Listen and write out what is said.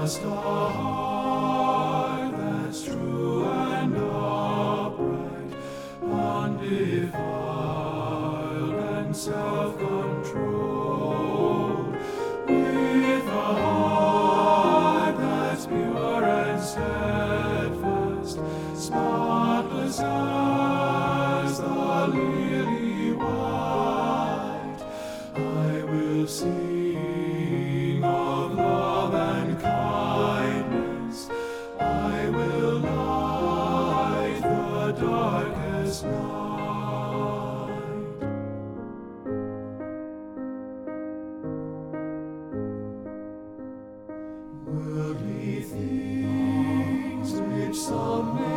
Just a heart that's true and upright, undefiled and self-controlled, with a heart that's pure and steadfast, spotless as the lily white. I will sing of love and kindness. I will light the darkest night. Worldly things which some may